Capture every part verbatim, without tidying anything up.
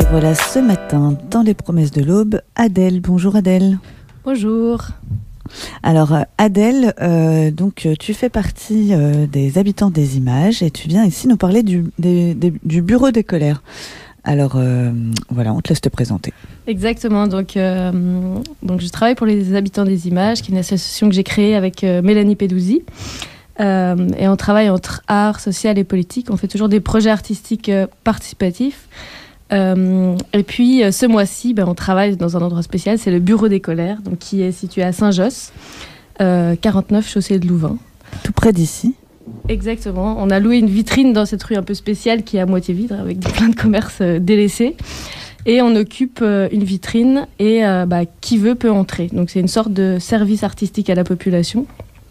Voilà ce matin, dans les promesses de l'aube, Adèle. Bonjour Adèle. Bonjour. Alors Adèle, euh, donc tu fais partie euh, des habitants des images et tu viens ici nous parler du, des, des, du bureau des colères. Alors euh, voilà, on te laisse te présenter. Exactement, donc, euh, donc je travaille pour les habitants des images, qui est une association que j'ai créée avec euh, Mélanie Peduzzi. Euh, et on travaille entre art, social et politique. On fait toujours des projets artistiques euh, participatifs. Euh, et puis euh, ce mois-ci, ben, on travaille dans un endroit spécial, c'est le bureau des colères, donc, qui est situé à Saint-Josse, euh, quarante-neuf chaussée de Louvain. Tout près d'ici. Exactement, on a loué une vitrine dans cette rue un peu spéciale qui est à moitié vide, avec plein de commerces euh, délaissés. Et on occupe euh, une vitrine et euh, bah, qui veut peut entrer. Donc c'est une sorte de service artistique à la population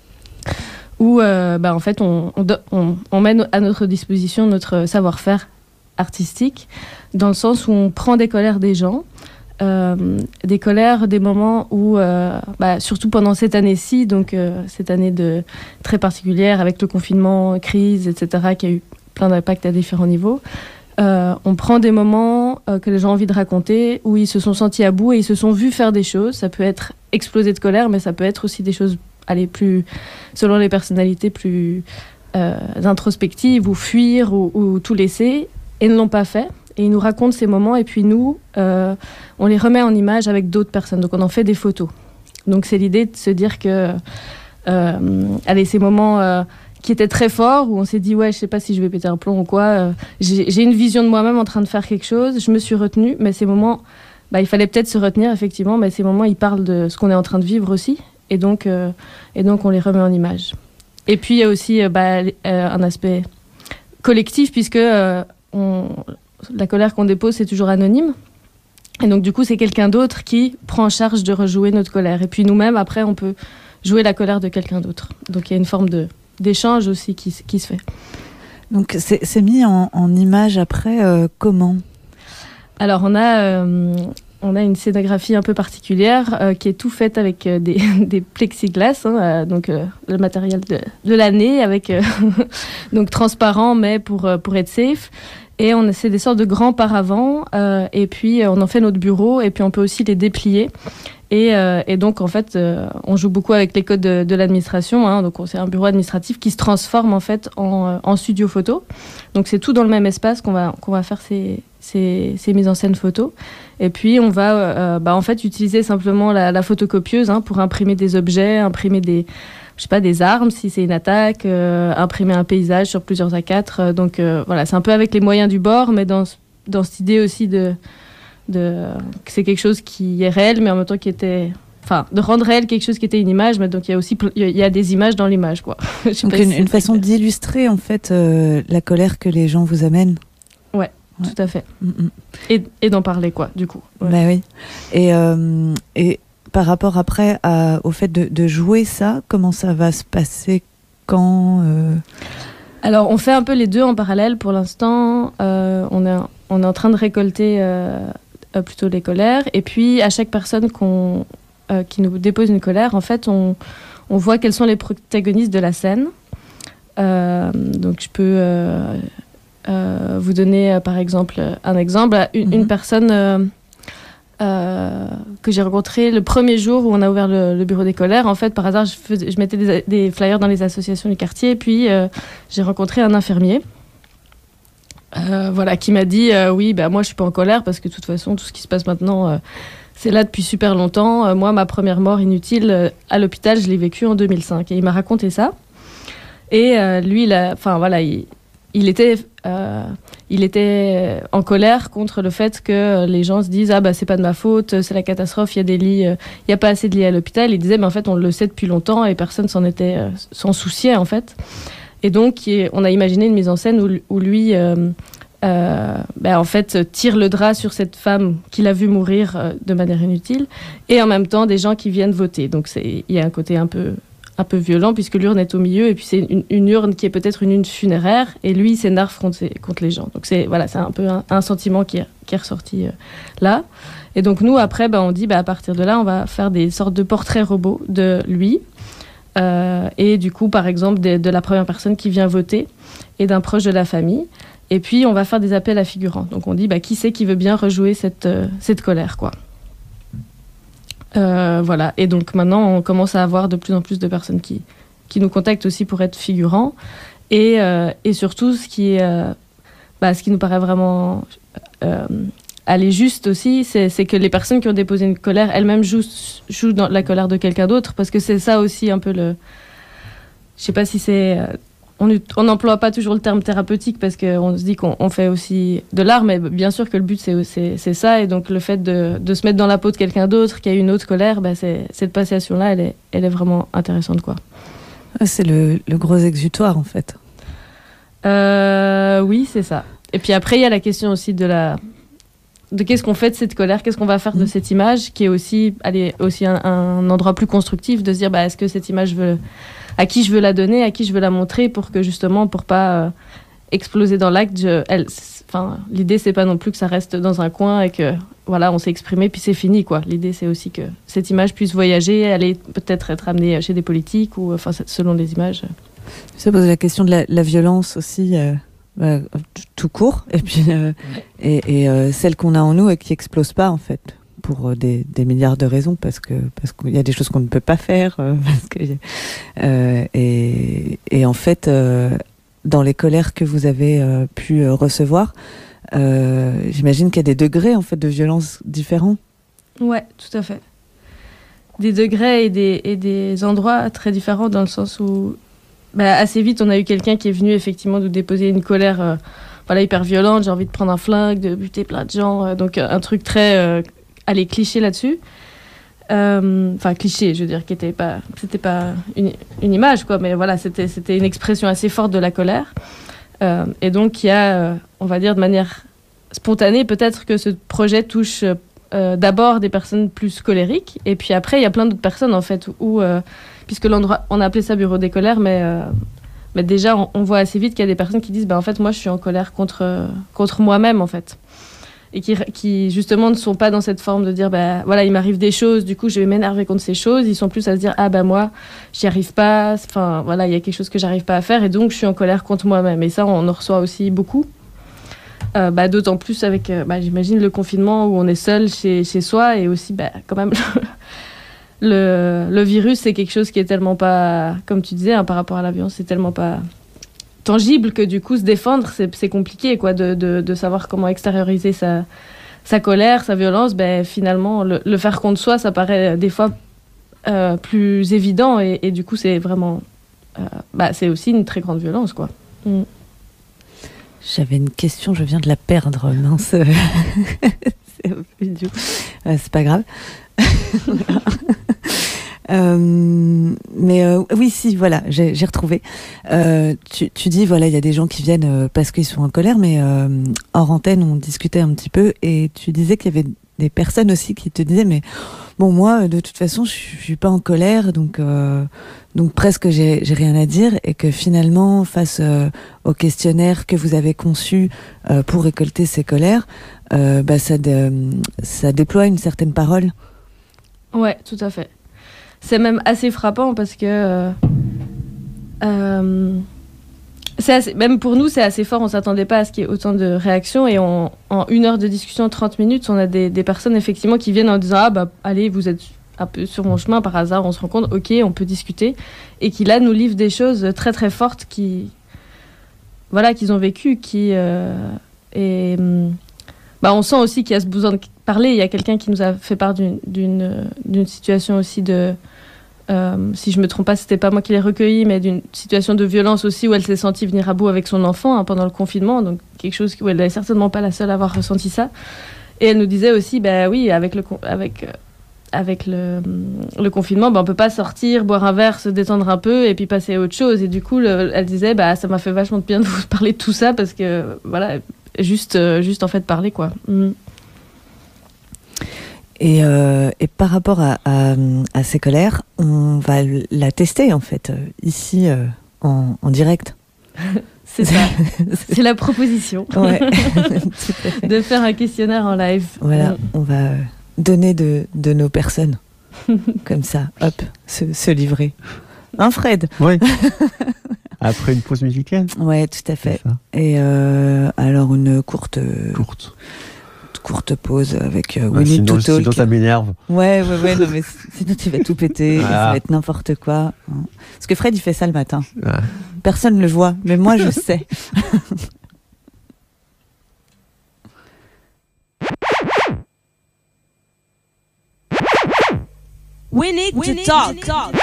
où euh, bah, en fait on, on, on, on met à notre disposition notre savoir-faire artistique, dans le sens où on prend des colères des gens, euh, des colères, des moments où, euh, bah, surtout pendant cette année-ci, donc euh, cette année de, très particulière avec le confinement, crise, et cetera, qui a eu plein d'impacts à différents niveaux, euh, on prend des moments euh, que les gens ont envie de raconter, où ils se sont sentis à bout et ils se sont vus faire des choses. Ça peut être exploser de colère, mais ça peut être aussi des choses, aller plus, selon les personnalités, plus euh, introspectives, ou fuir, ou, ou tout laisser. Et ne l'ont pas fait, et ils nous racontent ces moments, et puis nous, euh, on les remet en image avec d'autres personnes, donc on en fait des photos. Donc c'est l'idée de se dire que, euh, allez, ces moments euh, qui étaient très forts, où on s'est dit, ouais, je sais pas si je vais péter un plomb ou quoi, euh, j'ai, j'ai une vision de moi-même en train de faire quelque chose, je me suis retenue, mais ces moments, bah, il fallait peut-être se retenir, effectivement, mais ces moments, ils parlent de ce qu'on est en train de vivre aussi, et donc, euh, et donc on les remet en image. Et puis il y a aussi euh, bah, euh, un aspect collectif, puisque... Euh, On, la colère qu'on dépose, c'est toujours anonyme. Et donc, du coup, c'est quelqu'un d'autre qui prend en charge de rejouer notre colère. Et puis, nous-mêmes, après, on peut jouer la colère de quelqu'un d'autre. Donc, il y a une forme de, d'échange aussi qui, qui se fait. Donc, c'est, c'est mis en, en image après, euh, comment ? Alors, on a, euh, on a une scénographie un peu particulière euh, qui est tout faite avec euh, des, des plexiglas, hein, euh, donc euh, le matériel de, de l'année, avec euh, donc transparent, mais pour, euh, pour être safe. Et on c'est des sortes de grands paravents, euh, et puis euh, on en fait notre bureau, et puis on peut aussi les déplier. Et, euh, et donc, en fait, euh, on joue beaucoup avec les codes de, de l'administration. Hein, donc, c'est un bureau administratif qui se transforme en fait en, en studio photo. Donc, c'est tout dans le même espace qu'on va, qu'on va faire ces, ces, ces mises en scène photos. Et puis, on va euh, bah, en fait utiliser simplement la, la photocopieuse hein, pour imprimer des objets, imprimer des... je sais pas, des armes, si c'est une attaque, euh, imprimer un paysage sur plusieurs A quatre. Euh, donc euh, voilà, c'est un peu avec les moyens du bord, mais dans, dans cette idée aussi de, de, que c'est quelque chose qui est réel, mais en même temps qui était... Enfin, de rendre réel quelque chose qui était une image, mais donc il y a aussi il y a des images dans l'image, quoi. Je sais donc pas une, si une façon d'illustrer, en fait, euh, la colère que les gens vous amènent. Ouais, ouais. Tout à fait. Mm-hmm. Et, et d'en parler, quoi, du coup. Ouais. Bah oui. Et... Euh, et par rapport après à, au fait de, de jouer ça, comment ça va se passer, quand euh... Alors, on fait un peu les deux en parallèle. Pour l'instant, euh, on, est, on est en train de récolter euh, euh, plutôt les colères. Et puis, à chaque personne qu'on, euh, qui nous dépose une colère, en fait, on, on voit quels sont les protagonistes de la scène. Euh, donc, je peux euh, euh, vous donner, euh, par exemple, un exemple. Une, mm-hmm. une personne... Euh, Euh, que j'ai rencontré le premier jour où on a ouvert le, le bureau des colères. En fait, par hasard, je, faisais, je mettais des, des flyers dans les associations du quartier, et puis euh, j'ai rencontré un infirmier euh, voilà, qui m'a dit euh, oui, bah, moi je suis pas en colère parce que de toute façon, tout ce qui se passe maintenant, euh, c'est là depuis super longtemps. Euh, moi, ma première mort inutile euh, à l'hôpital, je l'ai vécue en deux mille cinq. Et il m'a raconté ça. Et euh, lui, il a, enfin voilà, il, il était... Euh, il était en colère contre le fait que les gens se disent « Ah, bah, c'est pas de ma faute, c'est la catastrophe, il y a des lits, il n'y a pas assez de lits à l'hôpital. » Il disait « Mais en fait, on le sait depuis longtemps et personne s'en était, euh, s'en souciait, en fait. » Et donc, on a imaginé une mise en scène où, où lui, euh, euh, bah, en fait, tire le drap sur cette femme qu'il a vue mourir euh, de manière inutile, et en même temps, des gens qui viennent voter. Donc, il y a un côté un peu... un peu violent, puisque l'urne est au milieu, et puis c'est une, une urne qui est peut-être une urne funéraire, et lui, il s'énerve contre, contre les gens. Donc c'est, voilà, c'est un peu un, un sentiment qui est, qui est ressorti euh, là. Et donc nous, après, bah, on dit, bah, à partir de là, on va faire des sortes de portraits robots de lui, euh, et du coup, par exemple, de, de la première personne qui vient voter, et d'un proche de la famille. Et puis, on va faire des appels à figurants. Donc, on dit, bah, qui c'est qui veut bien rejouer cette, euh, cette colère, quoi. Euh, voilà. Et donc, maintenant, on commence à avoir de plus en plus de personnes qui, qui nous contactent aussi pour être figurants. Et, euh, et surtout, ce qui, est, euh, bah, ce qui nous paraît vraiment euh, aller juste aussi, c'est, c'est que les personnes qui ont déposé une colère, elles-mêmes jouent, jouent dans la colère de quelqu'un d'autre. Parce que c'est ça aussi un peu le... Je sais pas si c'est... Euh, on n'emploie pas toujours le terme thérapeutique parce qu'on se dit qu'on on fait aussi de l'art, mais bien sûr que le but, c'est, c'est, c'est ça. Et donc, le fait de, de se mettre dans la peau de quelqu'un d'autre qui a une autre colère, bah, c'est, cette passation-là, elle est, elle est vraiment intéressante, quoi. C'est le, le gros exutoire, en fait. Euh, oui, c'est ça. Et puis après, il y a la question aussi de la... de qu'est-ce qu'on fait de cette colère, qu'est-ce qu'on va faire de cette image, qui est aussi, allez, aussi un, un endroit plus constructif, de se dire, bah, est-ce que cette image veut... à qui je veux la donner, à qui je veux la montrer, pour que justement, pour pas euh, exploser dans l'acte, je, elle, enfin, l'idée c'est pas non plus que ça reste dans un coin et que voilà, on s'est exprimé puis c'est fini, quoi. L'idée c'est aussi que cette image puisse voyager, aller peut-être être amenée chez des politiques ou enfin selon les images. Ça pose la question de la, la violence aussi, euh, euh, tout court, et puis euh, et, et euh, celle qu'on a en nous et qui explose pas en fait. Pour des, des milliards de raisons, parce que parce qu'il y a des choses qu'on ne peut pas faire, euh, parce que, euh, et, et en fait, euh, dans les colères que vous avez euh, pu euh, recevoir, euh, j'imagine qu'il y a des degrés en fait de violence différents. Ouais, tout à fait. Des degrés et des, et des endroits très différents, dans le sens où, bah, assez vite, on a eu quelqu'un qui est venu effectivement nous déposer une colère, euh, voilà, hyper violente. J'ai envie de prendre un flingue, de buter plein de gens, euh, donc un truc très euh, aller cliché là-dessus, euh, enfin cliché, je veux dire, qui était pas, c'était pas une, une image, quoi, mais voilà, c'était c'était une expression assez forte de la colère, euh, et donc il y a, euh, on va dire de manière spontanée, peut-être que ce projet touche euh, d'abord des personnes plus colériques, et puis après il y a plein d'autres personnes en fait où, euh, puisque l'endroit, on a appelé ça bureau des colères, mais euh, mais déjà on, on voit assez vite qu'il y a des personnes qui disent, bah en fait moi je suis en colère contre contre moi-même en fait. Et qui, qui justement ne sont pas dans cette forme de dire bah voilà, il m'arrive des choses, du coup je vais m'énerver contre ces choses. Ils sont plus à se dire ah bah moi j'y arrive pas, enfin voilà, il y a quelque chose que j'arrive pas à faire et donc je suis en colère contre moi-même. Et ça on en reçoit aussi beaucoup, euh, bah, d'autant plus avec euh, bah, j'imagine le confinement où on est seul chez, chez soi, et aussi bah, quand même le, le virus c'est quelque chose qui est tellement pas, comme tu disais hein, par rapport à la violence, c'est tellement pas tangible que du coup se défendre c'est, c'est compliqué, quoi, de, de, de savoir comment extérioriser sa, sa colère, sa violence. Ben, finalement le, le faire contre soi ça paraît des fois euh, plus évident, et, et du coup c'est vraiment euh, bah, c'est aussi une très grande violence, quoi. Mm. J'avais une question, je viens de la perdre, mince. c'est, euh, c'est pas grave. Euh, mais euh, oui, si, voilà, j'ai, j'ai retrouvé. Euh, tu, tu dis, voilà, il y a des gens qui viennent euh, parce qu'ils sont en colère, mais euh, hors antenne, on discutait un petit peu, et tu disais qu'il y avait des personnes aussi qui te disaient, mais bon, moi, de toute façon, je, je suis pas en colère, donc euh, donc presque j'ai, j'ai rien à dire, et que finalement, face euh, au questionnaire que vous avez conçu euh, pour récolter ces colères, euh, bah ça, de, ça déploie une certaine parole. Ouais, tout à fait. C'est même assez frappant parce que euh, euh, c'est assez, même pour nous c'est assez fort, on s'attendait pas à ce qu'il y ait autant de réactions, et on, en une heure de discussion, trente minutes, on a des, des personnes effectivement qui viennent en disant ah bah allez, vous êtes un peu sur mon chemin par hasard, on se rend compte, ok, on peut discuter, et qui là nous livrent des choses très très fortes qui, voilà, qu'ils ont vécues, qui euh, et bah on sent aussi qu'il y a ce besoin de parler. Il y a quelqu'un qui nous a fait part d'une d'une, d'une situation aussi de Euh, si je me trompe pas, c'était pas moi qui l'ai recueillie, mais d'une situation de violence aussi, où elle s'est sentie venir à bout avec son enfant hein, pendant le confinement, donc quelque chose où elle n'est certainement pas la seule à avoir ressenti ça. Et elle nous disait aussi, bah oui, avec le avec euh, avec le, le confinement, bah, on peut pas sortir, boire un verre, se détendre un peu et puis passer à autre chose. Et du coup, le, elle disait, bah ça m'a fait vachement de bien de vous parler de tout ça, parce que voilà, juste euh, juste en fait parler, quoi. Mm. Et, euh, et par rapport à, à, à ces colères, on va la tester en fait ici euh, en, en direct. C'est ça, c'est la proposition. Ouais. De faire un questionnaire en live. Voilà, mmh. On va donner de, de nos personnes, comme ça, hop, se, se livrer. Hein, Fred ? Oui. Après une pause musicale. Ouais, tout à fait. Et euh, alors une courte, courte, courte pause avec euh, ouais, We Need sinon, to Talk. Sinon ça m'énerve. Ouais, ouais, ouais. Non mais sinon tu vas tout péter. Voilà. Ça va être n'importe quoi. Parce que Fred il fait ça le matin. Ouais. Personne ne le voit, mais moi je sais. We need We to need talk. To talk.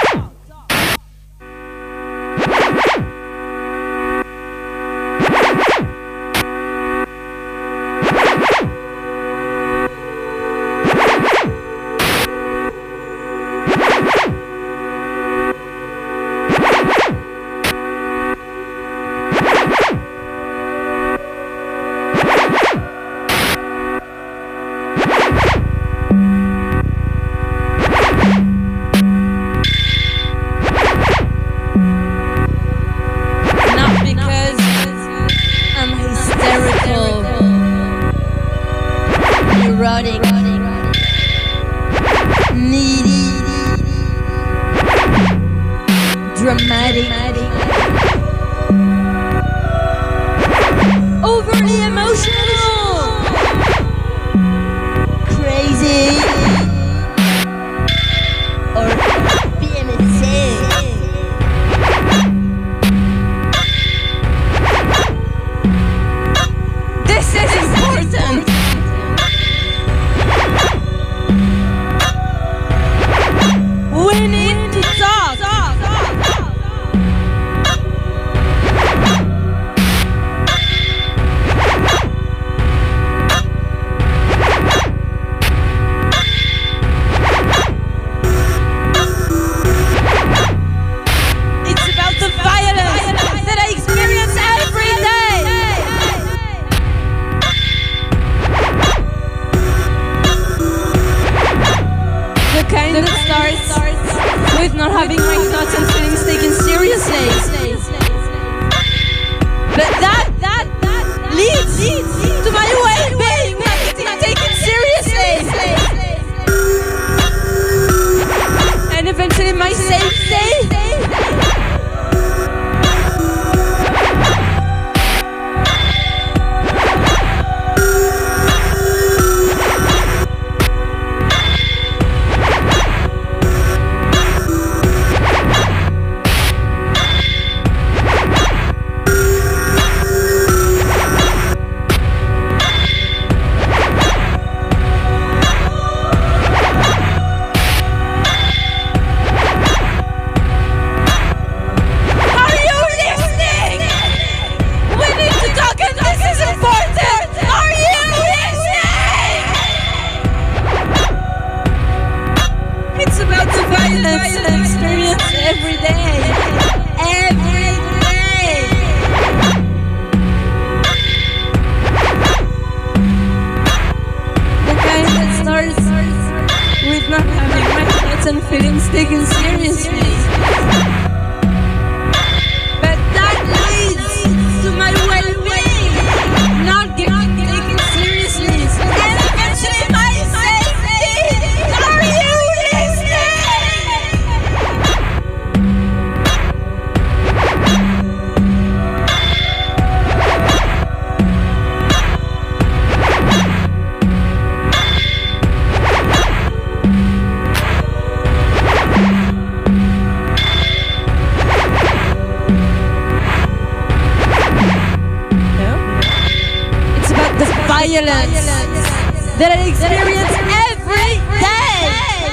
That I experience every day.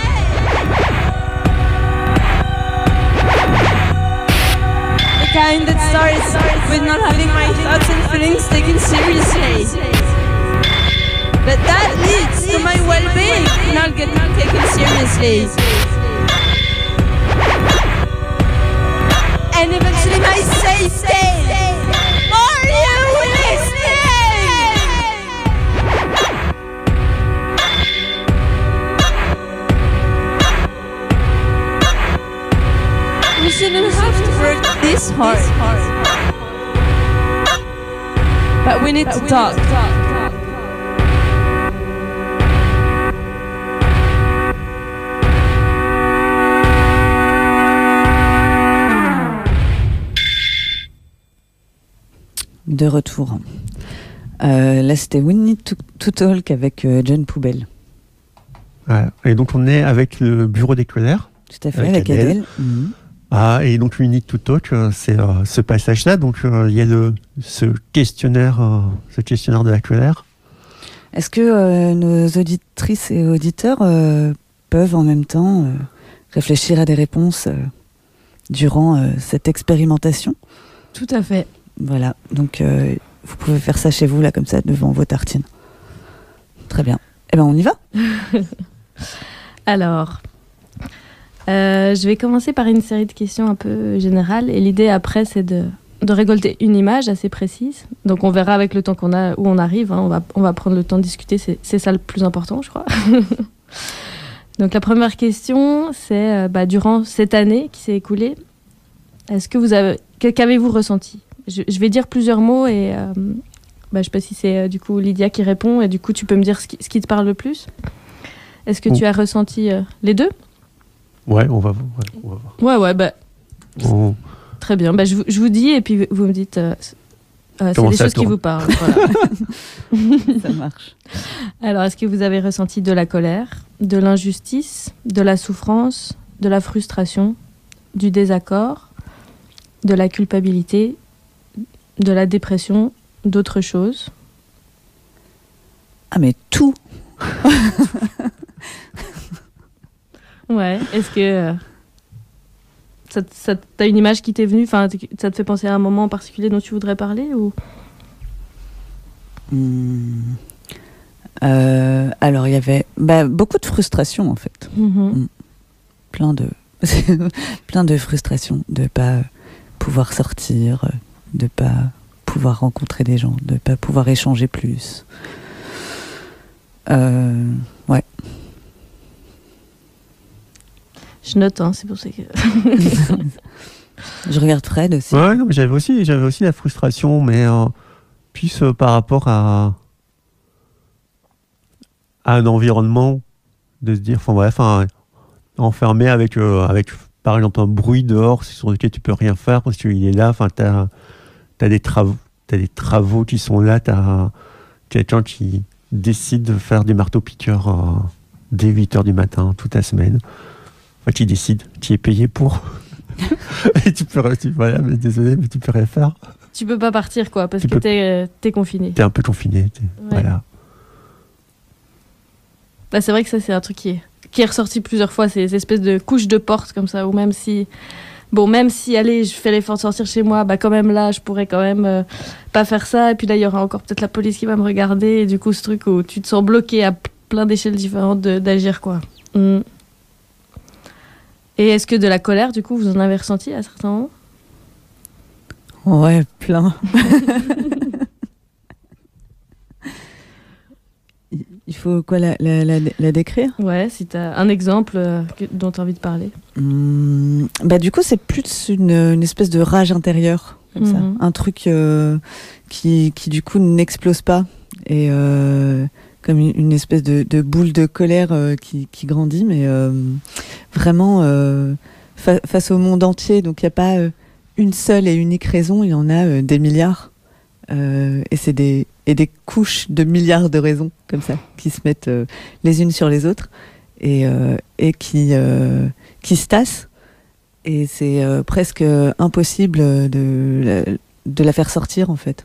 The kind that starts with not having my thoughts and feelings taken seriously. But that leads to my well-being, not getting taken seriously. And eventually my safety. Are you listening? We shouldn't have to work this hard. But we need to talk. de retour. Euh, là, c'était We Need to, to Talk avec euh, John Poubelle. Ouais. Et donc, on est avec le bureau des colères. Tout à fait, avec, avec Adèle. Adèle. Mmh. Ah, et donc, We Need to Talk, c'est euh, ce passage-là. Donc, il euh, y a le, ce, questionnaire, euh, ce questionnaire de la colère. Est-ce que euh, nos auditrices et auditeurs euh, peuvent en même temps euh, réfléchir à des réponses euh, durant euh, cette expérimentation ? Tout à fait. Voilà, donc euh, vous pouvez faire ça chez vous, là, comme ça, devant vos tartines. Très bien. Eh bien, on y va. Alors, euh, je vais commencer par une série de questions un peu générales. Et l'idée, après, c'est de, de récolter une image assez précise. Donc, on verra avec le temps qu'on a, où on arrive. Hein. On va, on va prendre le temps de discuter. C'est, c'est ça le plus important, je crois. Donc, la première question, c'est, euh, bah, durant cette année qui s'est écoulée, est-ce que vous avez, qu'avez-vous ressenti ? je, je vais dire plusieurs mots et euh, bah, je ne sais pas si c'est euh, du coup Lydia qui répond et du coup tu peux me dire ce qui, ce qui te parle le plus. Est-ce que oh. tu as ressenti euh, les deux ? Ouais, on va, ouais, on va voir. Ouais, ouais, bah, oh. Très bien. Bah, je, je vous dis et puis vous me dites euh, euh, c'est les choses qui vous parlent. Voilà. Ça marche. Alors, est-ce que vous avez ressenti de la colère, de l'injustice, de la souffrance, de la frustration, du désaccord, de la culpabilité, de la dépression, d'autres choses ? Ah mais tout. Ouais, est-ce que euh, ça, ça, t'as une image qui t'est venue, enfin, ça te fait penser à un moment en particulier dont tu voudrais parler ou... mmh. euh, Alors il y avait bah, beaucoup de frustration en fait, mmh. mmh. plein de plein de frustration de pas pouvoir sortir, de pas pouvoir rencontrer des gens, de pas pouvoir échanger plus. Euh, ouais. Je note, hein, c'est pour ça que. Je regarde Fred aussi. Ouais, non, mais j'avais aussi, j'avais aussi la frustration, mais euh, plus euh, par rapport à, à un environnement, de se dire, enfin, ouais, enfin, enfermé avec, euh, avec, par exemple, un bruit dehors sur lequel tu peux rien faire parce qu'il est là, enfin, t'as, t'as des travaux, t'as des travaux qui sont là, t'as quelqu'un qui décide de faire des marteaux-piqueurs euh, dès huit heures du matin, toute la semaine. Enfin, qui décide, qui est payé pour. Et tu peux, tu, voilà, mais désolé, mais tu peux rien faire. Tu peux pas partir, quoi, parce tu que peux, t'es, euh, t'es confiné. T'es un peu confiné, t'es, ouais. Voilà. Bah, c'est vrai que ça, c'est un truc qui est, qui est ressorti plusieurs fois, ces espèces de couches de porte comme ça, ou même si, bon, même si, allez, je fais l'effort de sortir chez moi, bah, quand même là, je pourrais quand même euh, pas faire ça, et puis là, il y aura encore peut-être la police qui va me regarder, et du coup, ce truc où tu te sens bloqué à plein d'échelles différentes de, d'agir, quoi. Mm. Et est-ce que de la colère, du coup, vous en avez ressenti à certains moments ? Ouais, plein. Il faut quoi, la, la, la, la décrire ? Ouais, si tu as un exemple euh, que, dont tu as envie de parler. Mmh, bah, du coup, c'est plus une, une espèce de rage intérieure, comme mmh. ça. Un truc euh, qui, qui, du coup, n'explose pas. Et euh, comme une, une espèce de, de boule de colère euh, qui, qui grandit, mais euh, vraiment euh, fa- face au monde entier. Donc, il n'y a pas euh, une seule et unique raison, il y en a euh, des milliards. Euh, et c'est des et des couches de milliards de raisons comme ça qui se mettent euh, les unes sur les autres et euh, et qui euh, qui se tassent et c'est euh, presque impossible de de la faire sortir en fait.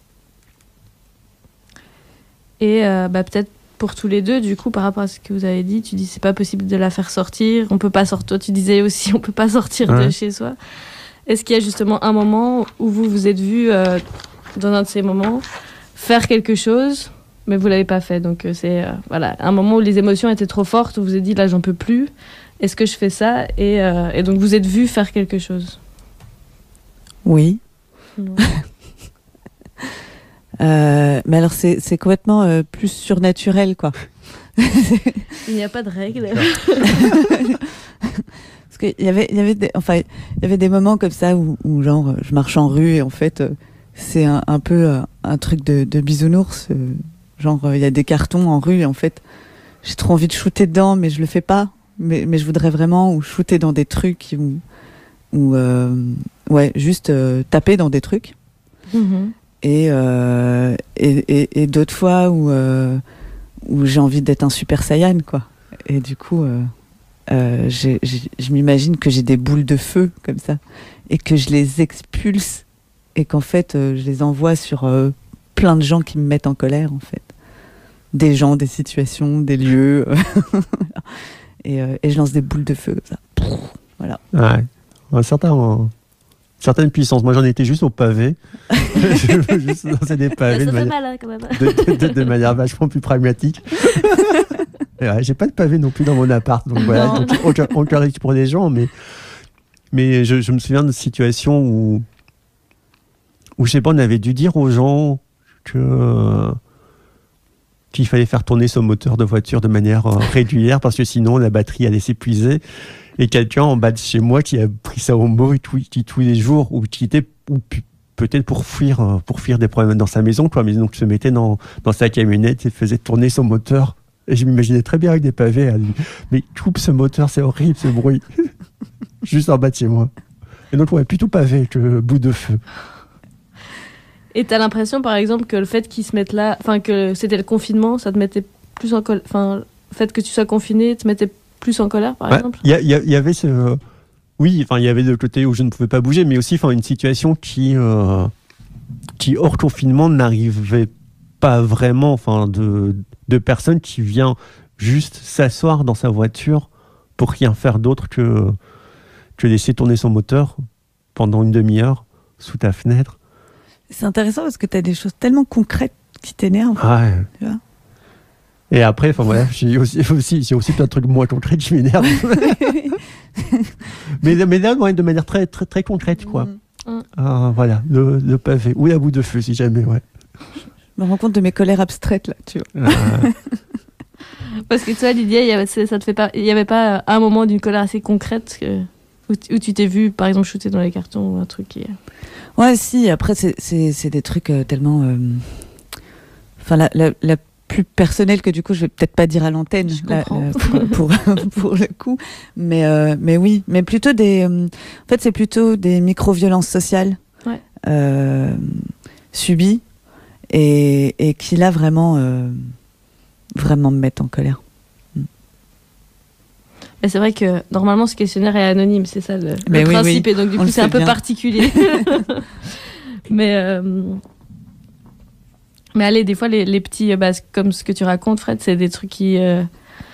Et euh, bah peut-être pour tous les deux, du coup, par rapport à ce que vous avez dit, tu dis c'est pas possible de la faire sortir, on peut pas sortir. Toi, tu disais aussi on peut pas sortir ouais. de chez soi. Est-ce qu'il y a justement un moment où vous vous êtes vus euh, dans un de ces moments, faire quelque chose, mais vous l'avez pas fait. Donc euh, c'est euh, voilà, un moment où les émotions étaient trop fortes, où vous vous êtes dit là j'en peux plus, est-ce que je fais ça et, euh, et donc vous êtes vu faire quelque chose. Oui. euh, mais alors c'est, c'est complètement euh, plus surnaturel quoi. Il n'y a pas de règle. Parce qu'il y avait, il y avait des, enfin, il y avait des moments comme ça où, où genre je marche en rue et en fait euh, c'est un, un peu euh, un truc de, de bisounours. Euh, genre, il euh, y a des cartons en rue et en fait, j'ai trop envie de shooter dedans, mais je le fais pas. Mais, mais je voudrais vraiment ou shooter dans des trucs ou, ou euh, ouais, juste euh, taper dans des trucs. Mm-hmm. Et, euh, et, et, et d'autres fois où, euh, où j'ai envie d'être un super saiyan, quoi. Et du coup, euh, euh, j'ai, j'ai, je m'imagine que j'ai des boules de feu comme ça et que je les expulse et qu'en fait, euh, je les envoie sur euh, plein de gens qui me mettent en colère, en fait. Des gens, des situations, des lieux. et, euh, et je lance des boules de feu comme ça. Voilà. Ouais. Un certain, certaines puissances. Moi, j'en étais juste au pavé. Je veux juste lancer des pavés de, Ça fait manière, mal, hein, quand même. de, de, de, de manière vachement plus pragmatique. Et ouais, j'ai pas de pavé non plus dans mon appart. Donc voilà, Non. donc, aucun, aucun risque pour les gens. Mais, mais je, je me souviens de situations où, où, je sais pas, on avait dû dire aux gens que, euh, qu'il fallait faire tourner son moteur de voiture de manière euh, régulière parce que sinon la batterie allait s'épuiser. Et quelqu'un en bas de chez moi qui a pris ça au mot et tout, qui tous les jours, ou qui était ou pu- peut-être pour fuir, euh, pour fuir des problèmes dans sa maison, quoi. Mais donc se mettait dans, dans sa camionnette et faisait tourner son moteur. Et je m'imaginais très bien avec des pavés à lui. Mais coupe ce moteur, c'est horrible ce bruit. Juste en bas de chez moi. Et donc ouais, plutôt pavé que bout de feu. Et t'as l'impression, par exemple, que le fait qu'ils se mettent là, enfin que c'était le confinement, ça te mettait plus en colère. Enfin, le fait que tu sois confiné te mettait plus en colère, par Ouais, exemple. Il y, a- il y a- il y avait ce, oui, enfin il y avait le côté où je ne pouvais pas bouger, mais aussi enfin une situation qui, euh, qui hors confinement n'arrivait pas vraiment, enfin de de personnes qui vient juste s'asseoir dans sa voiture pour rien faire d'autre que que laisser tourner son moteur pendant une demi-heure sous ta fenêtre. C'est intéressant parce que tu as des choses tellement concrètes qui t'énervent. Ah ouais. Tu vois. Et après, enfin voilà, j'ai aussi, aussi, j'ai aussi plein de trucs moins concrets qui m'énervent. mais, mais là, ouais, de manière très, très, très concrète, quoi. Mm. Ah, voilà, le, le pavé. Ou la bout de feu, si jamais, ouais. Je me rends compte de mes colères abstraites, là, tu vois. Ah, Parce que toi, Lydia, il y avait, ça te fait pas, il y avait pas un moment d'une colère assez concrète que, où, t- où tu t'es vu, par exemple, shooter dans les cartons ou un truc qui. Ouais, si, après, c'est, c'est, c'est des trucs euh, tellement. euh, Enfin, la, la, la plus personnelle que du coup, je vais peut-être pas dire à l'antenne, Je là, comprends. euh, pour, pour, pour le coup. Mais, euh, mais oui, mais plutôt des. euh, En fait, c'est plutôt des micro-violences sociales Ouais. euh, subies et, et qui, là, vraiment, euh, vraiment me mettent en colère. Mais c'est vrai que normalement ce questionnaire est anonyme, c'est ça le, Mais le oui, principe, oui. et donc du On coup le c'est sait un peu bien. particulier. mais euh, mais allez, des fois les, les petits, euh, bah, comme ce que tu racontes, Fred, c'est des trucs qui euh,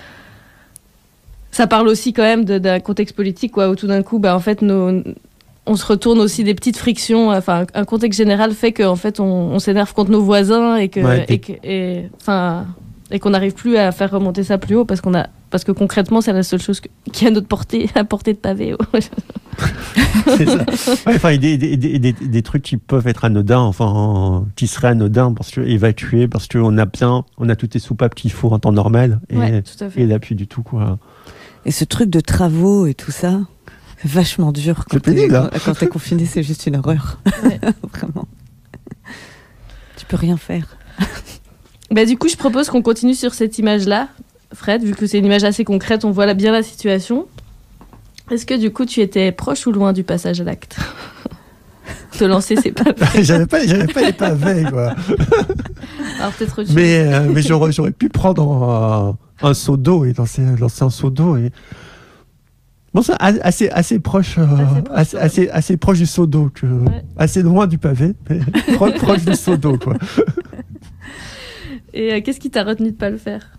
ça parle aussi quand même de- d'un contexte politique, quoi, où tout d'un coup, bah en fait nos on se retourne aussi des petites frictions. Enfin, un contexte général fait qu'en fait on, on s'énerve contre nos voisins et que Ouais, et que- et enfin et qu'on n'arrive plus à faire remonter ça plus haut parce qu'on a parce que concrètement c'est la seule chose que- qui est à notre portée, à portée de pavé. c'est ça. Ouais, enfin, des, des, des, des, des trucs qui peuvent être anodins, enfin, qui seraient anodins parce que évacués, parce qu'on a bien, on a toutes les soupapes qu'il faut en temps normal. Et, Ouais, tout à fait. et là, plus du tout, quoi. Et ce truc de travaux et tout ça, c'est vachement dur quand C'est t'es, pénible, hein. quand, quand t'es confiné, c'est juste une horreur. Ouais. Vraiment. Tu peux rien faire. Bah, du coup, je propose qu'on continue sur cette image-là, Fred, vu que c'est une image assez concrète, on voit là bien la situation. Est-ce que du coup, tu étais proche ou loin du passage à l'acte? Te lancer, c'est pas vrai. j'avais pas, j'avais pas les pavés, quoi. Alors peut-être autre chose. Mais, euh, mais j'aurais, j'aurais pu prendre un, un seau d'eau et lancer, lancer un seau d'eau et. Bon, ça, a- assez, assez proche, euh, Assez proche, assez, ouais. assez, assez proche du seau d'eau, que, Ouais. assez loin du pavé, mais pro- proche du seau d'eau, quoi. Et euh, qu'est-ce qui t'a retenu de pas le faire?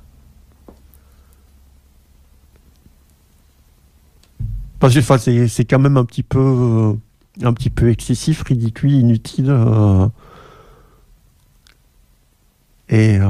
Parce que enfin, c'est, c'est quand même un petit peu, euh, un petit peu excessif, ridicule, inutile. euh, et. Euh,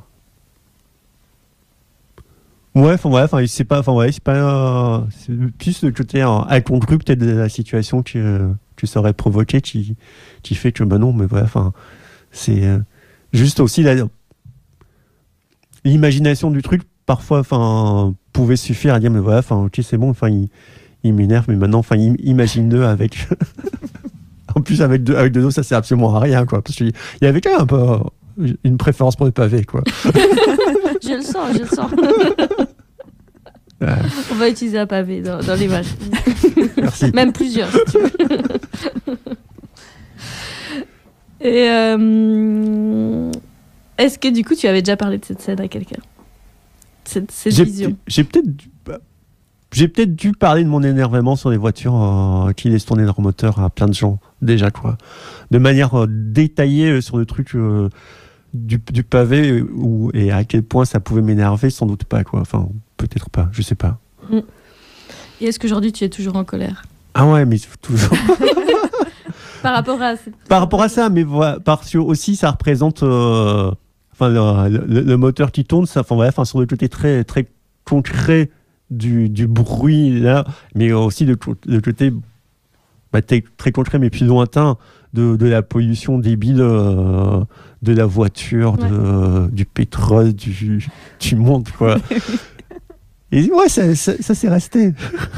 ouais, enfin, ouais, enfin, c'est pas, enfin, ouais, c'est pas, euh, c'est plus le côté euh, incongru peut-être de la situation que, que ça aurait provoqué qui, qui fait que, bah non, mais ouais, enfin, c'est euh, juste aussi la, l'imagination du truc, parfois, enfin, pouvait suffire à dire, mais voilà, enfin, ok, c'est bon, enfin, il, il m'énerve, mais maintenant, enfin, im- imagine-le avec. En plus, avec de, avec de l'eau, ça sert absolument à rien, quoi. Parce qu'il y avait quand même un peu euh, une préférence pour le pavé, quoi. Je le sens, je le sens. Ouais, On va utiliser un pavé dans, dans l'image. merci. Même plusieurs, si tu veux. Et euh, est-ce que du coup, tu avais déjà parlé de cette scène à quelqu'un? Cette, cette j'ai, vision. J'ai peut-être, dû, j'ai peut-être dû parler de mon énervement sur les voitures euh, qui laissent tourner leur moteur à plein de gens, déjà, quoi. De manière euh, détaillée euh, sur le truc euh, du, du pavé, où, et à quel point ça pouvait m'énerver, sans doute pas, quoi. Enfin, peut-être pas, je sais pas. Mm. Et est-ce qu'aujourd'hui, tu es toujours en colère? Ah ouais, mais toujours. Par rapport à cette... Par rapport à ça, mais voilà, parce que aussi ça représente, euh, enfin le, le, le moteur qui tourne, ça, enfin voilà, enfin sur le côté très très concret du, du bruit là, mais aussi le, le côté bah, très, très concret mais plus lointain de, de la pollution débile euh, de la voiture, ouais. de, du pétrole, du, du monde quoi. Et ouais, ça, ça, ça s'est resté.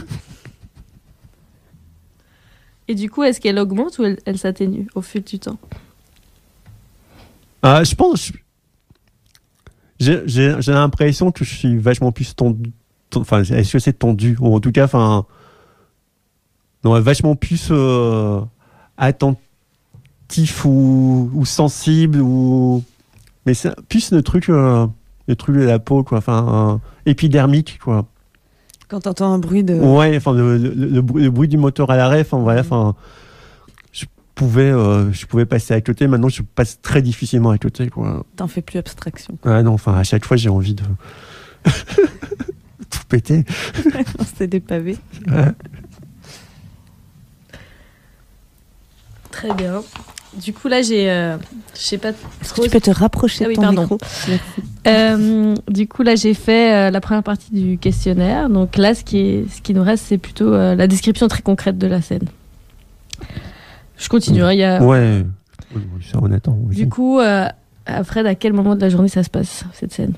Et du coup, est-ce qu'elle augmente ou elle, elle s'atténue au fil du temps? Ah, je pense. J'ai, j'ai, j'ai l'impression que je suis vachement plus tendu. Enfin, est-ce que c'est tendu? Ou en tout cas, enfin. Non, vachement plus euh, attentif ou, ou sensible. Ou... Mais c'est plus le truc, euh, le truc de la peau, quoi. Enfin, euh, épidermique, quoi. Quand t'entends un bruit de... Ouais, enfin, le, le, le, le bruit du moteur à l'arrêt, enfin, voilà, enfin, je pouvais, euh, je pouvais passer à côté. Maintenant, je passe très difficilement à côté, quoi. T'en fais plus abstraction. Ah non, enfin, à chaque fois, j'ai envie de tout péter. C'est des pavés. Ouais. Très bien. Du coup, là, j'ai... Euh, je sais pas Est-ce trop... que tu peux te rapprocher Ah oui, de ton pardon. micro? Euh, du coup, là, j'ai fait euh, la première partie du questionnaire. Donc là, ce qui, est, ce qui nous reste, c'est plutôt euh, la description très concrète de la scène. Je continue. Il y a... Ouais, ça, on attend. Aussi. Du coup, euh, Fred, à quel moment de la journée ça se passe, cette scène?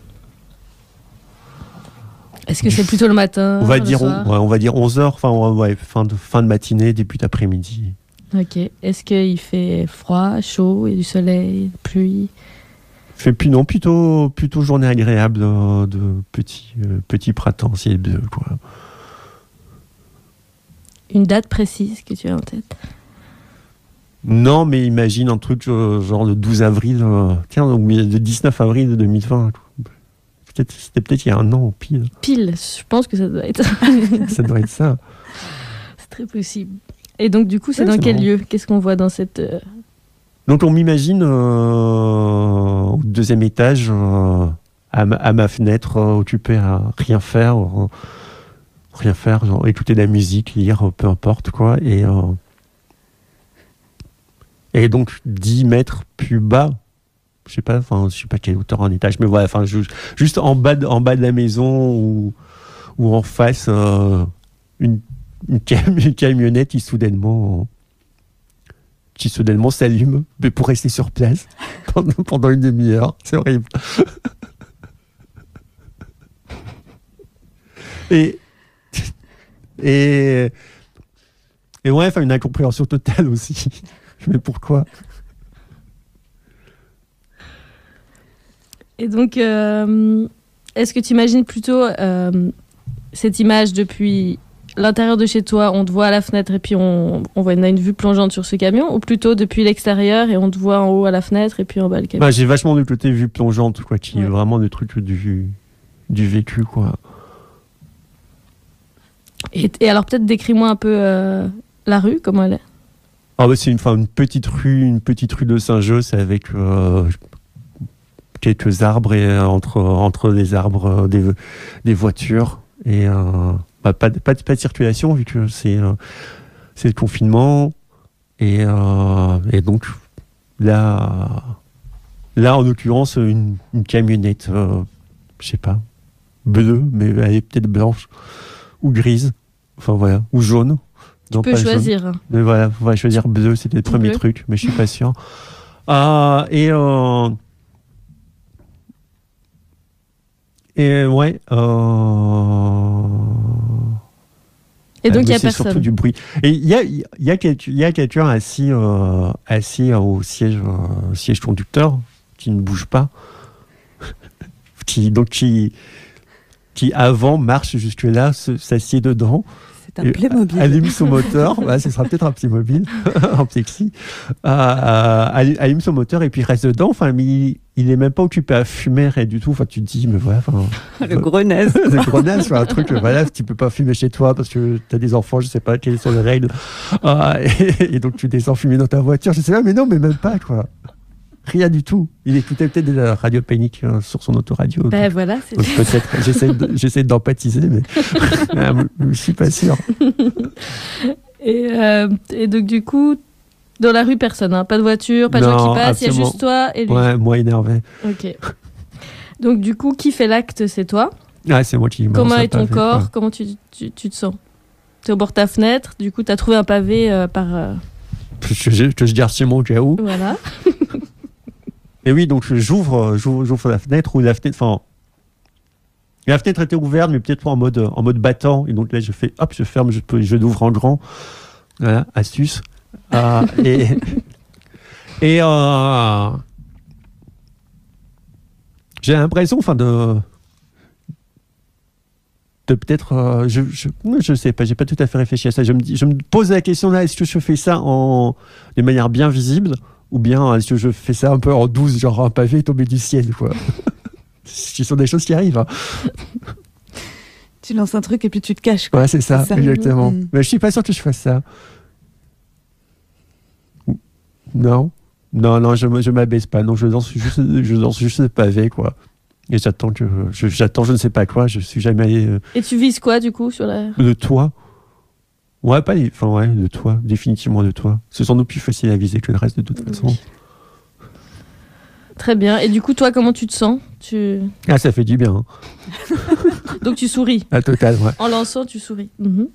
Est-ce que c'est plutôt le matin? On va, le dire, soir on, ouais, on va dire onze heures, enfin, ouais, fin, de, fin de matinée, début d'après-midi. Ok. Est-ce qu'il fait froid, chaud, il y a du soleil, pluie? Fait plus, non, plutôt, plutôt journée agréable euh, de petit, euh, petit printemps, ciel bleu, quoi. Une date précise que tu as en tête? Non, mais imagine un truc euh, genre le douze avril, euh, tiens, donc, le dix-neuf avril deux mille vingt. Peut-être, c'était peut-être il y a un an, pile. Pile, je pense que ça doit être. Ça doit être ça. C'est très possible. Et donc, du coup, c'est Ouais, dans c'est quel marrant. lieu? Qu'est-ce qu'on voit dans cette... Euh... Donc on m'imagine euh, au deuxième étage, euh, à, ma, à ma fenêtre, euh, occupé à rien faire, euh, rien faire, genre écouter de la musique, lire, euh, peu importe quoi, et euh, et donc dix mètres plus bas, je sais pas, enfin je sais pas quelle hauteur en étage, mais voilà, enfin juste, juste en bas de, en bas de la maison ou ou en face euh, une une, cam- une camionnette qui soudainement qui soudainement s'allume, mais pour rester sur place pendant, pendant une demi-heure. C'est horrible. et, et, et ouais, enfin, une incompréhension totale aussi. Mais pourquoi? Et donc, euh, est-ce que tu imagines plutôt euh, cette image depuis l'intérieur de chez toi, on te voit à la fenêtre et puis on, on voit, on a une vue plongeante sur ce camion, ou plutôt depuis l'extérieur et on te voit en haut à la fenêtre et puis en bas le camion? Bah, j'ai vachement le côté vue plongeante, quoi, qui Ouais. est vraiment le truc du, du vécu, quoi. Et, et alors peut-être décris-moi un peu euh, la rue, comment elle est? Ah bah, c'est une, enfin, une petite rue, une petite rue de Saint-Just avec euh, quelques arbres et euh, entre, entre les arbres euh, des, des voitures et euh, bah, pas, de, pas, de, pas de circulation vu que c'est, euh, c'est le confinement et, euh, et donc là, là en l'occurrence une, une camionnette, euh, je sais pas, bleue, mais elle est peut-être blanche ou grise, enfin voilà, ou jaune. Tu Non, peux pas jaune. choisir. Mais voilà, on va choisir bleu, c'était le premier Bleu. truc, mais je suis pas sûr. Ah, et euh, et ouais. Euh, Et donc il mais n'y a c'est surtout personne. du bruit. Et il y a il y a quelqu'un il y a quelqu'un assis euh, assis au siège euh, siège conducteur qui ne bouge pas, qui donc qui qui avant marche jusque là, se- s'assied dedans. C'est un Playmobil. Allume son moteur, ouais, ce sera peut-être un petit mobile, un plexi. Euh, euh, allume son moteur et puis reste dedans. Enfin, mais il, il est même pas occupé à fumer rien du tout. Enfin, tu te dis, mais voilà. Enfin, le gros naze. Le gros naze, c'est un truc. Voilà, tu peux pas fumer chez toi parce que tu as des enfants, je sais pas quelles sont les règles. Euh, et, et donc tu descends fumer dans ta voiture. Je sais pas, mais non, mais même pas quoi. Rien du tout. Il écoutait peut-être de la radio Panique euh, sur son autoradio. Ben voilà, c'est donc, peut-être. J'essaie, de, j'essaie d'empathiser, mais je suis pas sûr. Et, euh, et donc du coup, dans la rue, personne, hein, pas de voiture, pas de non, gens qui passent, il y a absolument. juste toi et lui. Ouais, moi énervé. Ok. Donc du coup, qui fait l'acte, c'est toi. Ah, c'est moi qui. Comment est ton pavé, corps quoi. Comment tu, tu, tu te sens? T'es au bord de ta fenêtre, du coup, t'as trouvé un pavé euh, par. Euh... Je, je, je, je dis Simon au cas où. Voilà. Et oui, donc j'ouvre, j'ouvre, j'ouvre la fenêtre ou la fenêtre. Enfin, la fenêtre était ouverte, mais peut-être pas en mode, en mode battant. Et donc là, je fais, hop, je ferme, je peux, je l'ouvre en grand. Voilà, astuce. Euh, et et euh, j'ai l'impression, enfin, de de peut-être, euh, je, je, je sais pas, j'ai pas tout à fait réfléchi à ça. Je me dis, je me pose la question là, est-ce que je fais ça en de manière bien visible? Ou bien est-ce que je fais ça un peu en douce, genre un pavé tombé du ciel, quoi. Ce sont des choses qui arrivent. Hein. Tu lances un truc et puis tu te caches, quoi. Ouais, c'est ça, c'est ça. exactement. Mmh. Mais je suis pas sûr que je fasse ça. Non, non, non, je, je m'abaisse pas. Non, je danse juste, je danse juste le pavé, quoi. Et j'attends que, je, j'attends, je ne sais pas quoi. Je suis jamais allé. Euh, et tu vises quoi, du coup, sur la. Le toit. Ouais, pas les... enfin, ouais, le toit, définitivement le toit. C'est sans doute plus facile à viser que le reste de toute façon. Oui. Très bien. Et du coup, toi, comment tu te sens? tu... Ah, ça fait du bien. Hein. Donc tu souris. À total, ouais. En lançant, tu souris. Mm-hmm.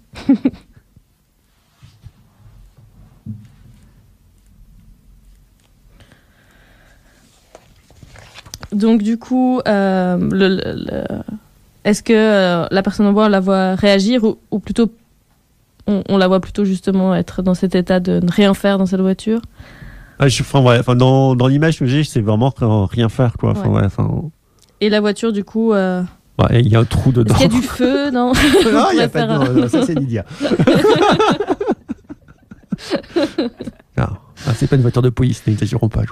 Donc du coup, euh, le, le, le... est-ce que euh, la personne en voit, on la voit réagir ou, ou plutôt on, on la voit plutôt justement être dans cet état de ne rien faire dans cette voiture? Ah, je, enfin, ouais, enfin, dans, dans l'image que j'ai, c'est vraiment rien faire, quoi. Enfin, ouais. Ouais, enfin... Et la voiture, du coup... Euh... Ouais, il y a un trou dedans. Est-ce qu'il y a du feu? Non, non, il n'y a pas de... un... non, non, ça, c'est Lydia. Non, ah, c'est pas une voiture de police, n'exagérons pas.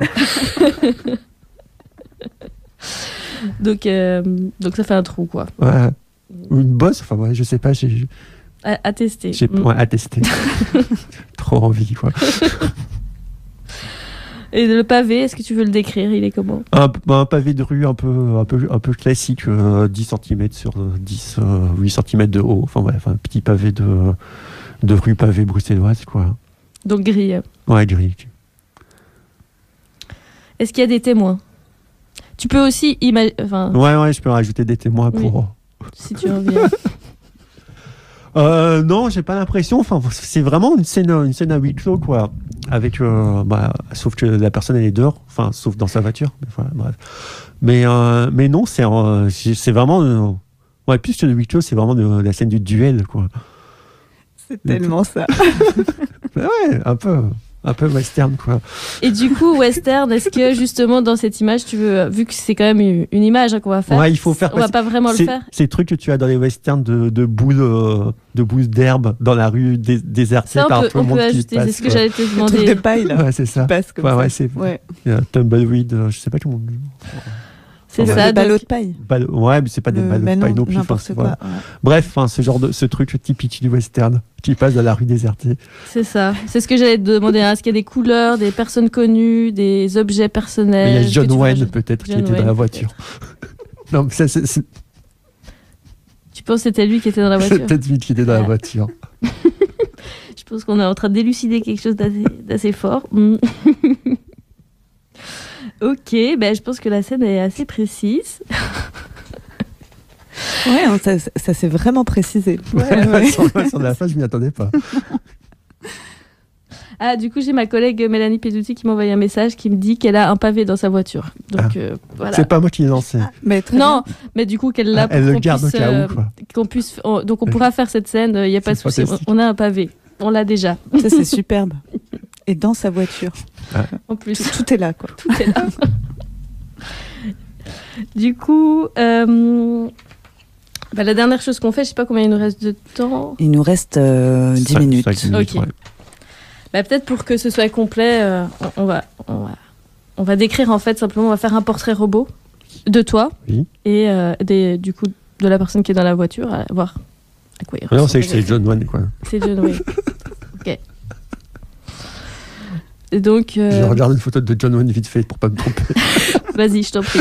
donc, euh, donc ça fait un trou, quoi. Ouais. Ou une bosse, enfin, ouais, je sais pas. J'ai, à, à tester. J'ai, mm. ouais, à tester. Trop envie, quoi. Et le pavé, est-ce que tu veux le décrire? Il est comment? un, un pavé de rue un peu, un peu, un peu classique, euh, dix centimètres sur dix, euh, huit centimètres de haut. Enfin, ouais, enfin, un petit pavé de, de rue pavé bruxelloise, quoi. Donc gris. Ouais, gris. Est-ce qu'il y a des témoins? Tu peux aussi imaginer... Enfin, ouais, ouais, je peux rajouter des témoins pour... Oui, si tu en viens. Euh, non, j'ai pas l'impression. Enfin, c'est vraiment une scène, une scène à huis clos, quoi. Avec, euh, bah, sauf que la personne elle est dehors, enfin, sauf dans sa voiture. Mais, voilà, bref. Mais, euh, mais non, c'est, euh, c'est vraiment, euh, ouais, plus que le huis clos, c'est vraiment de, la scène du duel, quoi. C'est tellement ça. Ouais, un peu. Un peu western, quoi. Et du coup, western, est-ce que justement dans cette image, tu veux, vu que c'est quand même une, une image hein, qu'on va faire, ouais, il faut faire. On va pas vraiment le faire. Ces trucs que tu as dans les westerns de, de boules, euh, de boules d'herbe dans la rue dé, désertée par peut, tout le monde ajouter, qui passe. C'est ce que j'allais te demander. Le truc de paille là. Ouais, c'est ça. Passe comme ouais, ça. ouais, c'est. Ouais. Il y a Tumbleweed, euh, je sais pas comment. C'est ouais. ça. Des ballots donc... de paille. Ballot, ouais, mais c'est pas des Le, ballots de non, paille non plus. N'importe quoi. Voilà. Ouais. Bref, enfin, ce genre de, ce truc typique du western qui passe dans la rue désertée. C'est ça. C'est ce que j'allais te demander. Hein. Est-ce qu'il y a des couleurs, des personnes connues, des objets personnels? Mais il y a John Wayne rajoutes... peut-être John qui était Wayne, dans la voiture. non, mais ça, c'est, c'est... Tu penses que c'était lui qui était dans la voiture? C'est peut-être lui qui était dans ouais. la voiture. Je pense qu'on est en train d'élucider quelque chose d'assez, d'assez fort. Mm. Ok, ben je pense que la scène est assez précise. Ouais, ça, ça s'est vraiment précisé. Ouais, ouais. Sur, sur la fin, je m'y attendais pas. Ah, du coup, j'ai ma collègue Mélanie Pedouti qui m'a envoyé un message qui me dit qu'elle a un pavé dans sa voiture. Donc, ah. euh, voilà. C'est pas moi qui l'ai lancé. Ah, mais non, bien. Mais du coup, qu'elle l'a ah, Elle le garde puisse, au cas où, quoi. Qu'on puisse, on, donc, on pourra faire cette scène, il n'y a pas de souci. On, on a un pavé. On l'a déjà. Ça, c'est superbe. Et dans sa voiture. Ah. En plus. Tout, tout est là, quoi. Tout est là. Du coup, euh, Bah, la dernière chose qu'on fait, je sais pas combien il nous reste de temps. Il nous reste euh, dix Cinq- minutes. cinq minutes, Ok. ouais. Bah, peut-être pour que ce soit complet, euh, on, on va, on, va, on va décrire en fait simplement, on va faire un portrait robot de toi Oui. et euh, des, du coup de la personne qui est dans la voiture, à voir à quoi il Ah non, ressemble. c'est que c'est John Wayne, quoi. C'est John Wayne. Ok. Et donc, Je euh, regarde une photo de John Wayne vite fait pour pas me tromper. vas-y, je t'en prie.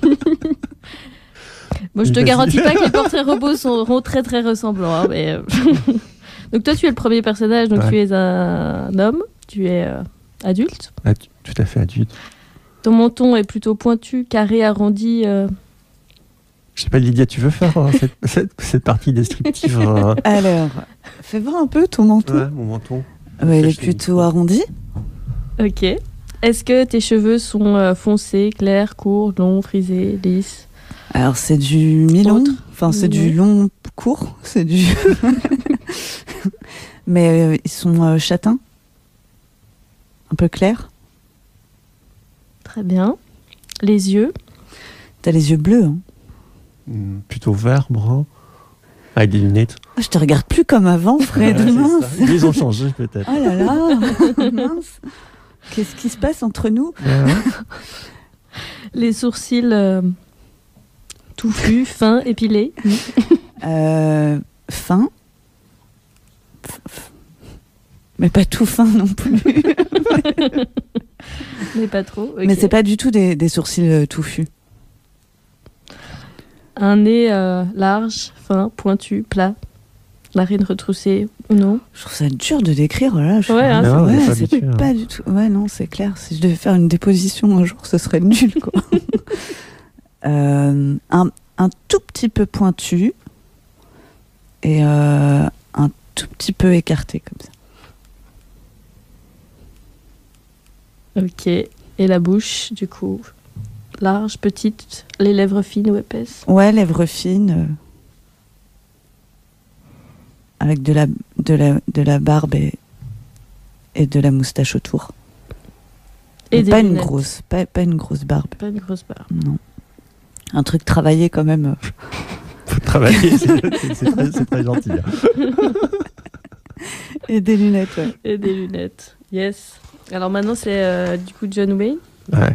Bon, je te Vas-y. garantis pas que les portraits robots seront très très ressemblants. Hein, mais euh, donc toi, tu es le premier personnage, donc Ouais. tu es un homme, tu es euh, adulte. Ah, tu- tout à fait adulte. Ton menton est plutôt pointu, carré, arrondi. euh, Je sais pas, Lydia, tu veux faire euh, cette, cette, cette partie descriptive euh, Alors, fais voir un peu ton menton. Ouais, mon menton. Ouais, il est Je fais plutôt une- arrondi. Ok. Est-ce que tes cheveux sont euh, foncés, clairs, courts, longs, frisés, lisses? Alors, c'est du mi-long. Autre. Enfin, c'est Mi-long. du long court. C'est du. Mais euh, ils sont euh, châtains. Un peu clairs. Très bien. Les yeux? T'as les yeux bleus. Hein. Hmm, Plutôt vert, brun. Avec des lunettes. Ah, je te regarde plus comme avant, Fred. Ouais, c'est mince. ça. Ils ont changé, peut-être. Oh là là. Mince. Qu'est-ce qui se passe entre nous? Ouais, ouais. Les sourcils euh, touffus, fins, épilés? Euh, fin. F- f- Mais pas tout fin non plus. Mais pas trop. ok. Mais c'est pas du tout des, des sourcils euh, touffus. Un nez euh, large, fin, pointu, plat. Narine retroussée ou non? Je trouve ça dur de décrire. Là, je Ouais, hein, c'est- ouais, on est pas c'est habitué, hein. pas du tout. Ouais, non, c'est clair. Si je devais faire une déposition un jour, ce serait nul, quoi. Euh, un, un tout petit peu pointu et euh, un tout petit peu écarté comme ça. Ok. Et la bouche, du coup, large, petite, les lèvres fines ou épaisses? Ouais, lèvres fines. euh, avec de la, de la, de la barbe et, et de la moustache autour. Et Mais des pas une lunettes. grosse, pas, pas une grosse barbe. Pas une grosse barbe. Non. Un truc travaillé quand même. Faut travailler, c'est c'est- c'est très, c'est très gentil. hein. Et des lunettes, ouais. Et des lunettes. Yes. Alors maintenant, c'est euh, du coup John Wayne. Ouais.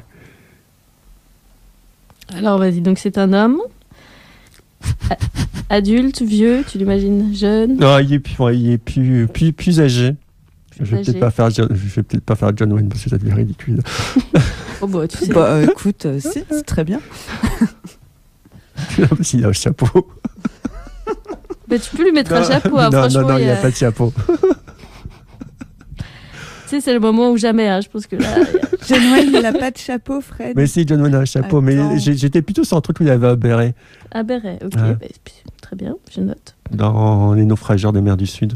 Alors vas-y, donc c'est un homme. A- Adulte, vieux, tu l'imagines jeune? Non, il est, plus, ouais, il est plus, plus, plus âgé. Plus Je vais âgé. peut-être pas faire, je vais peut-être pas faire John Wayne parce que ça devient ridicule. Oh bah tu sais. Bah euh, écoute, euh, si, c'est très bien. S'il a un chapeau. Bah, tu peux lui mettre un Non, chapeau, hein, non, franchement. non, non, il il y n'y a- a pas de chapeau. Tu sais, c'est le moment où jamais, hein, je pense que là. il y a- John Wayne, il a pas de chapeau, Fred. Mais si, John Wayne a un chapeau. Attends. Mais j'ai- j'étais plutôt sur un truc où il avait un béret. Un béret, ok. Ouais. bah, très bien, je note. Dans Les naufrageurs des mers du Sud.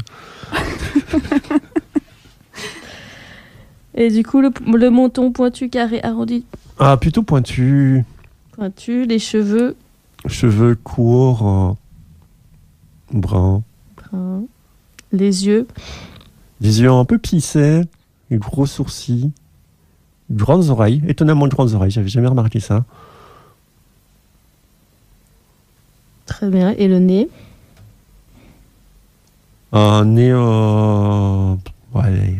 Et du coup, le, le menton pointu, carré, arrondi, Ah, plutôt pointu. pointu, les cheveux Cheveux courts. euh, bruns. bruns, les yeux, Des yeux un peu plissés. Des gros sourcils. Grandes oreilles. Étonnamment grandes oreilles. J'avais jamais remarqué ça. très bien, et le nez. Un nez. Euh... Ouais,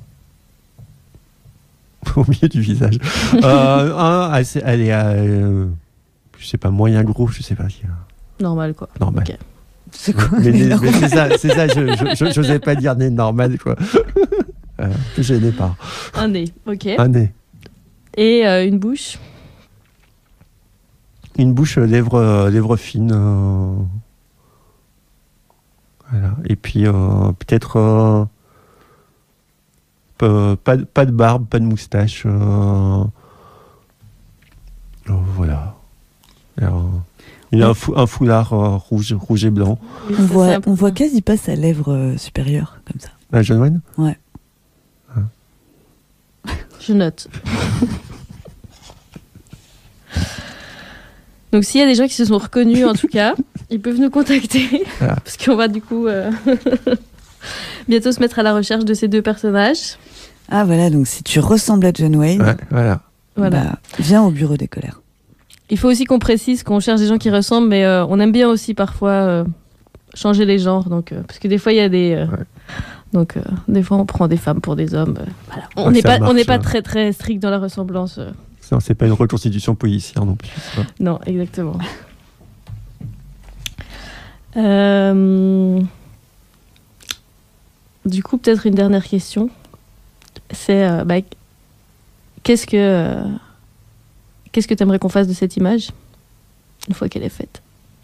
au milieu du visage. euh, un, assez, allez, euh, je sais pas, moyen gros, je sais pas. Normal, quoi. Normal. Ok. C'est quoi? Mais, les mais normes c'est ça, c'est ça, je, je, je- j'osais pas dire nez normal, quoi. Euh, plus gêné par Un nez, ok. un nez. Et euh, une bouche. Une bouche, euh, lèvres, euh, lèvres fines. euh, Voilà. Et puis, euh, peut-être. euh, pas, pas, de- pas de barbe, pas de moustache. euh, euh, voilà. Alors, il a un, fou- un foulard euh, rouge, rouge et blanc. Oui, On ça, c'est voit, un peu- on voit quasi pas sa lèvre euh, supérieure, comme ça. Ah, John Wayne Je note. Donc s'il y a des gens qui se sont reconnus, en tout cas, ils peuvent nous contacter. Voilà. Parce qu'on va du coup euh, bientôt se mettre à la recherche de ces deux personnages. Ah voilà, donc si tu ressembles à John Wayne, Ouais, voilà. Voilà. bah, viens au bureau des colères. il faut aussi qu'on précise qu'on cherche des gens qui ressemblent, mais euh, on aime bien aussi parfois euh, changer les genres. Donc, euh, parce que des fois, il y a des... Euh, Ouais. Donc, euh, des fois, on prend des femmes pour des hommes. euh, voilà. On Ouais, n'est ça pas, on n'est marche, pas hein. très, très strict dans la ressemblance. euh. Ça, c'est pas une reconstitution policière non plus. ça. Non, exactement. Euh, Du coup, peut-être une dernière question. C'est euh, bah, qu'est-ce que euh, qu'est-ce que tu aimerais qu'on fasse de cette image une fois qu'elle est faite?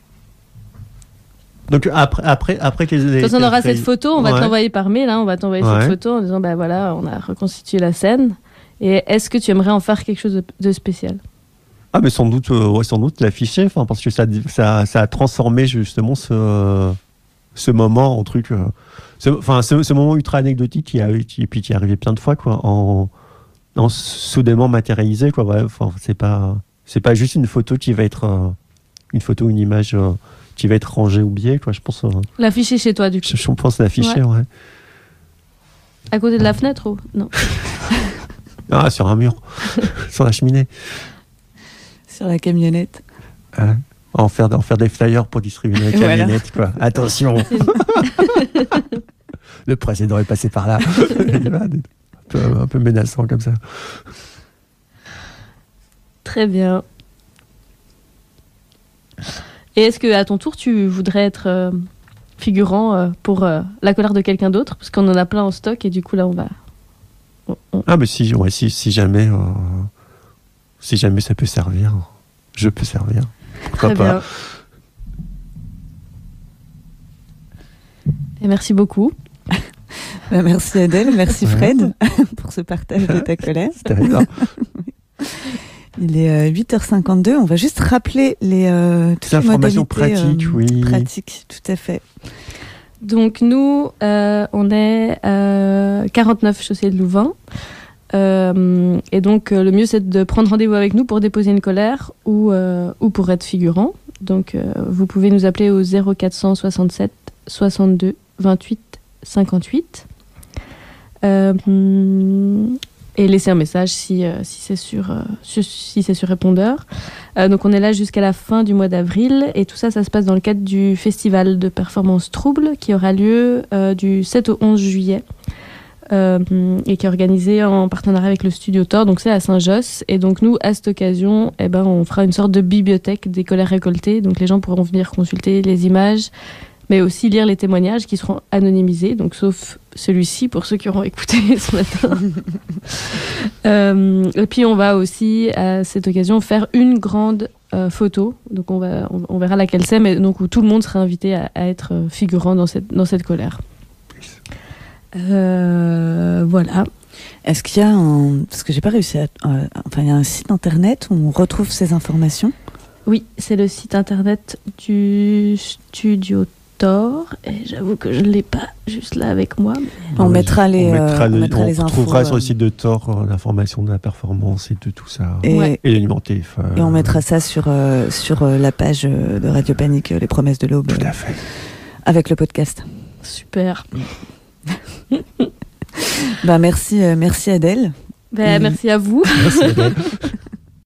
Donc après, après, après que les, Quand on aura cette photo, on va Ouais. te l'envoyer par mail. Hein, on va t'envoyer Ouais. cette photo en disant bah voilà, on a reconstitué la scène. Et est-ce que tu aimerais en faire quelque chose de, de spécial? Ah, mais sans doute, euh, ouais, sans doute l'afficher, enfin, parce que ça, ça, ça a transformé justement ce, ce moment en truc, euh, ce, enfin, ce, ce moment ultra anecdotique qui a, qui, puis qui est arrivé plein de fois, quoi, en, en soudainement matérialisé, quoi. Ouais, enfin, c'est pas, c'est pas juste une photo qui va être, euh, une photo ou une image euh, qui va être rangée ou biais, quoi. Je pense, euh, L'afficher chez toi, du coup. je, je pense l'afficher, ouais. À côté de la fenêtre ou non? Ah, sur un mur, sur la cheminée. Sur la camionnette. Ouais. En faire, en faire des flyers pour distribuer la Voilà. camionnette, quoi. Attention, le président est passé par là. un, peu, un peu menaçant comme ça. Très bien. Et est-ce que à ton tour, tu voudrais être euh, figurant euh, pour euh, la colère de quelqu'un d'autre? Parce qu'on en a plein en stock et du coup, là, on va... on- on- Ah, mais si, ouais, si, si jamais, euh, si jamais ça peut servir, je peux servir. Pourquoi Très pas. bien. Et merci beaucoup. Bah, merci Adèle, merci Ouais. Fred pour ce partage de ta colère. C'était rigolo. Il est euh, huit heures cinquante-deux. On va juste rappeler les, euh, toutes Des les informations modalités, pratiques, euh, oui. Pratiques, tout à fait. Donc nous, euh, on est euh, quarante-neuf chaussée de Louvain. Euh, et donc euh, le mieux c'est de prendre rendez-vous avec nous pour déposer une colère ou, euh, ou pour être figurant. Donc euh, vous pouvez nous appeler au zéro quatre cent soixante-sept soixante-deux vingt-huit cinquante-huit euh, et laisser un message si, euh, si c'est sur, euh, sur, si c'est sur répondeur. Euh, donc on est là jusqu'à la fin du mois d'avril et tout ça, ça se passe dans le cadre du festival de performance Trouble qui aura lieu euh, du sept au onze juillet euh, et qui est organisé en partenariat avec le Studio Thor, donc c'est à Saint-Josse. Et donc nous, à cette occasion, eh ben, on fera une sorte de bibliothèque des colères récoltées, donc les gens pourront venir consulter les images mais aussi lire les témoignages qui seront anonymisés, donc sauf celui-ci pour ceux qui auront écouté ce matin. euh, et puis on va aussi à cette occasion faire une grande euh, photo, donc on, va, on, on verra laquelle c'est, mais donc où tout le monde sera invité à, à être figurant dans cette, dans cette colère. Euh, voilà. Est-ce qu'il y a un... Parce que j'ai pas réussi à... euh, enfin, il y a un site internet où on retrouve ces informations. Oui, c'est le site internet du Studio Thor, et j'avoue que je ne l'ai pas juste là avec moi. Mais... On Ouais, mettra les, on mettra, euh, le- on mettra on les infos. retrouvera sur euh, le site de Thor euh, l'information de la performance et de tout ça. Et, Ouais. Et les numéros de téléphone. et on mettra ça sur, euh, sur euh, la page euh, de Radio Panique, euh, Les Promesses de l'Aube, Tout euh, à fait. avec le podcast. Super. Bah, merci, euh, merci Adèle. Ben, Mm. merci à vous. Merci, Adèle.